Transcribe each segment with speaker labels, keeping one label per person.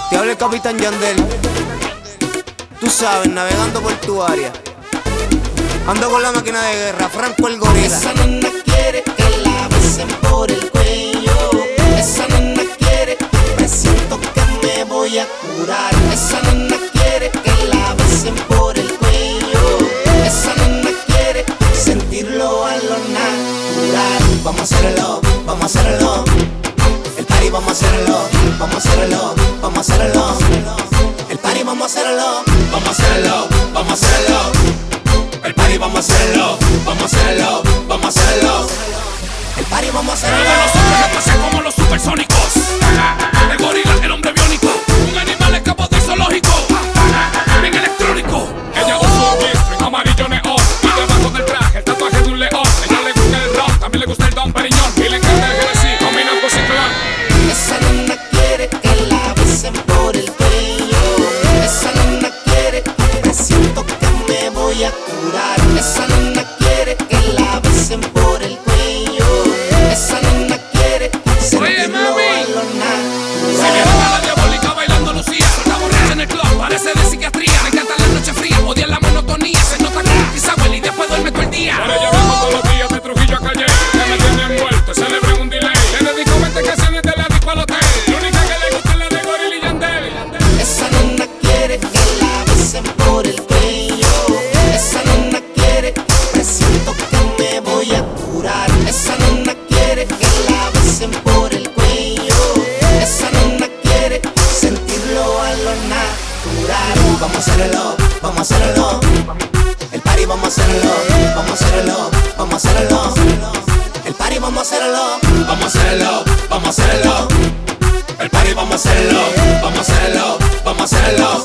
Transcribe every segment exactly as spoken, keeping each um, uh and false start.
Speaker 1: Te habla el Capitán Yandel. Tú sabes, navegando por tu área. Ando con la máquina de guerra, Franco el gorila.
Speaker 2: Esa nena quiere que la besen por el cuello. Esa nena quiere, presiento que me voy a curar. Esa nena quiere que la besen por el cuello. Esa nena quiere sentirlo a lo natural. Vamos a hacerlo, vamos a hacerlo. El party vamos a hacerlo, vamos a hacerlo, vamos a hacerlo. El party vamos a hacerlo, vamos a hacerlo, vamos a hacerlo. El party vamos a hacerlo, vamos a hacerlo, vamos a hacerlo. El party vamos a hacerlo.
Speaker 3: Los hombres no pasan como los supersónicos. El gorila, el hombre biónico. Un animal escapó del zoológico. Bien electrónico. Ella usa un G-string amarillo neón. Y debajo del traje el tatuaje de un león. A ella le gusta el ron, también le gusta el Don Periñón. Y le encanta el Genesis, combina con Ciclón.
Speaker 2: Esa nena quiere que la besen por el cuello. Esa nena quiere, presiento que me voy a curar. Esa nena quiere que la besen por el cuello. Esa nena quiere sentirlo a lo
Speaker 3: Se
Speaker 2: natural.
Speaker 3: viene a la diabólica bailando Lucía. Está borracha en el club, parece de psiquiatría. Le encanta la noche fría, odia la monotonía. Se nota que es Isabel y después duerme todo el día. Por ella vengo todos los días de Trujillo a Calle. Que me tiene envuelto, celebra un delay. Le dedico veinte canciones de la disco al hotel. La única que le gusta es la de Gorilla y Yandel.
Speaker 2: Esa nena quiere que la besen por el cuello. Esa nena quiere, presiento que me voy a curar. Esa nena quiere que la besen por el cuello. Esa nena quiere sentirlo a lo natural. Vamos a hacerlo, vamos a hacerlo. El party vamos a hacerlo, vamos a hacerlo, vamos a hacerlo. El party vamos a hacerlo, vamos a hacerlo, vamos a hacerlo. El party vamos a hacerlo, vamos a hacerlo, vamos a hacerlo.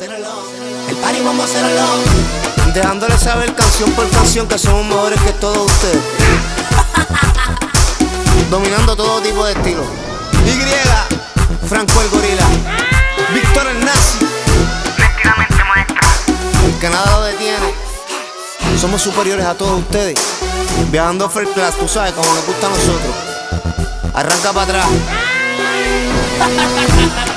Speaker 2: El party vamos a hacerlo.
Speaker 1: Dejándole saber canción por canción que somos mejores que todos ustedes. Dominando todo tipo de estilo. Y, Franco el gorila. Víctor el nazi. El que nada lo detiene. Somos superiores a todos ustedes. Viajando first class, tú sabes, como nos gusta a nosotros. Arranca para atrás.